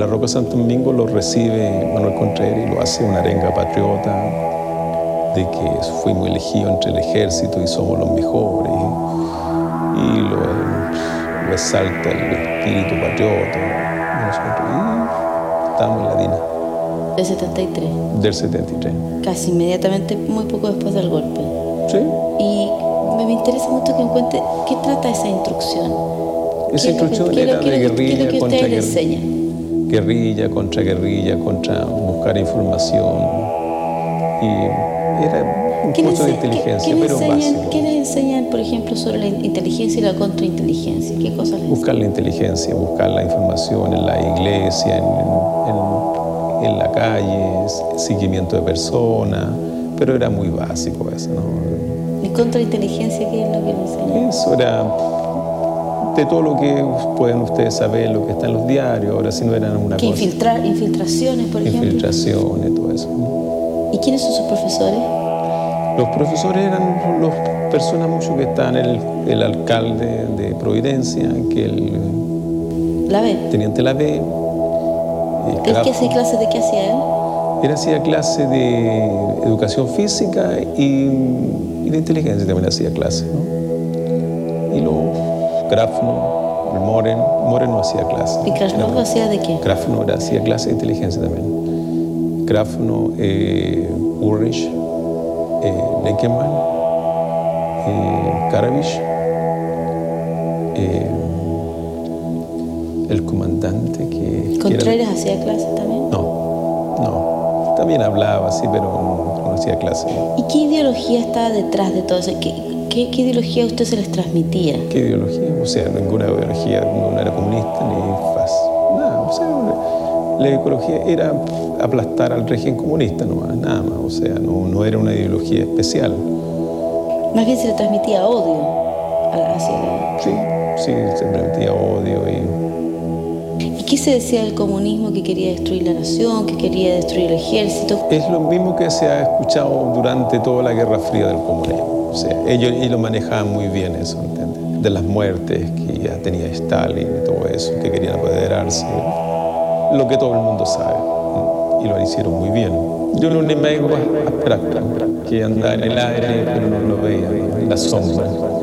la Roca Santo Domingo lo recibe Manuel Contreras y lo hace una arenga patriota de que fuimos elegidos entre el ejército y somos los mejores, y lo resalta el espíritu patriota, y estamos en la DINA. ¿Del 73? Del 73. Casi inmediatamente, muy poco después del golpe. Sí. Y me interesa mucho que me cuente qué trata esa instrucción. Esa instrucción era de guerrilla contra guerrilla. Guerrilla contra guerrilla, contra buscar información. Y era un curso de inteligencia, pero básico. ¿Qué les enseñan, por ejemplo, sobre la inteligencia y la contrainteligencia? ¿Qué cosas les buscar la inteligencia, buscar la información en la iglesia, en la calle, seguimiento de personas, pero era muy básico eso, ¿no? ¿Y contrainteligencia qué es lo que les enseñan? Eso era de todo lo que pueden ustedes saber, lo que está en los diarios, ahora si no eran una cosa. Infiltraciones, por ejemplo. Infiltraciones, todo eso. ¿Y quiénes son sus profesores? Los profesores eran las personas mucho que están, el alcalde de Providencia, que la B. Teniente la B. ¿Él qué hacía clases de qué hacía él? Él hacía clases de educación física y de inteligencia también hacía clases, ¿no? Y luego Grafno, Moren no hacía clases. ¿Y Grafno hacía de qué? Grafno hacía clases de inteligencia también. Grafno, Ulrich, Neckermann, Karavich, el comandante que... ¿Contreras hacía clases también? No. También hablaba así, pero no hacía clases. ¿Y qué ideología estaba detrás de todo eso? ¿Qué ideología a usted se les transmitía? ¿Qué ideología? O sea, ninguna ideología, no era comunista ni fascista. Nada, o sea, la ideología era aplastar al régimen comunista nomás, nada más. O sea, no era una ideología especial. Más bien se le transmitía odio hacia la... Sí, se transmitía odio ¿Y qué se decía del comunismo, que quería destruir la nación, que quería destruir el ejército? Es lo mismo que se ha escuchado durante toda la Guerra Fría del comunismo. O sea, ellos lo manejaban muy bien eso, ¿entiendes? De las muertes que ya tenía Stalin y todo eso, que querían apoderarse. Lo que todo el mundo sabe. Y lo hicieron muy bien. Yo no me abstracto, que andaba en el aire, pero no lo veía, en la sombra.